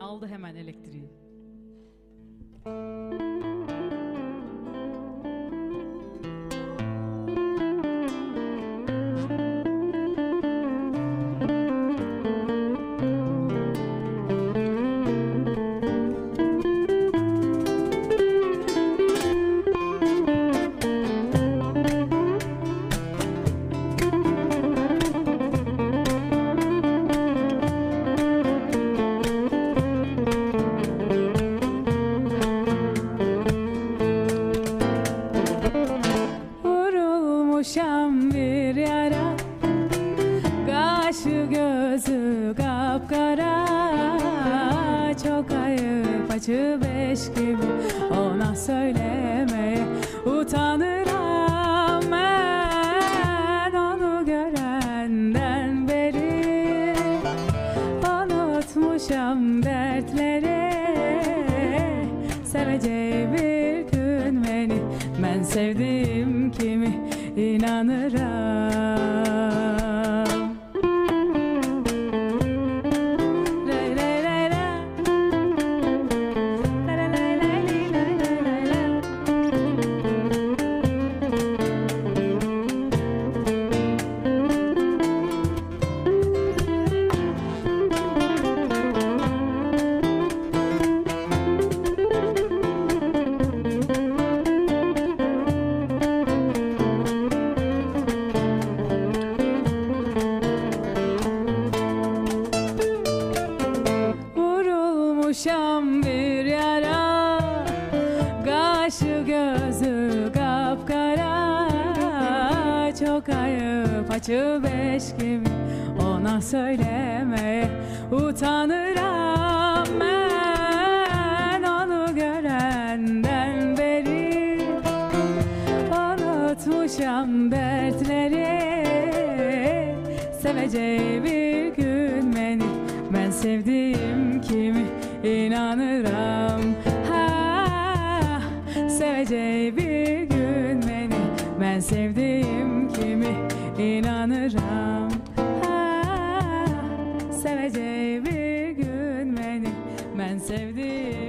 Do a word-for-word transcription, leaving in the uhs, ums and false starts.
aldı hemen elektriği. Vurulmuşam bir yara, kaşı gözü kapkara. Çok ayıp acı beş gibi ona söylemeye utanırım ben. Onu görenden beri unutmuşam dertleri. Seveceği bir gün beni, ben sevdiğim kimi inanırım. Lay lay lay lay. Lay lay lay lay lay lay lay lay. Vurulmuşam bir yara, kaşı gözü kapkara. Çok ayıp acı beş gibi ona söylemeye utanırım ben. Onu görenden beri unutmuşam dertleri. Seveceği bir gün beni, ben sevdiğim kimi inanırım. Ha, seveceği bir gün beni, ben sevdiğim kimi inanırım. Ha, seveceği bir gün beni, ben sevdiğim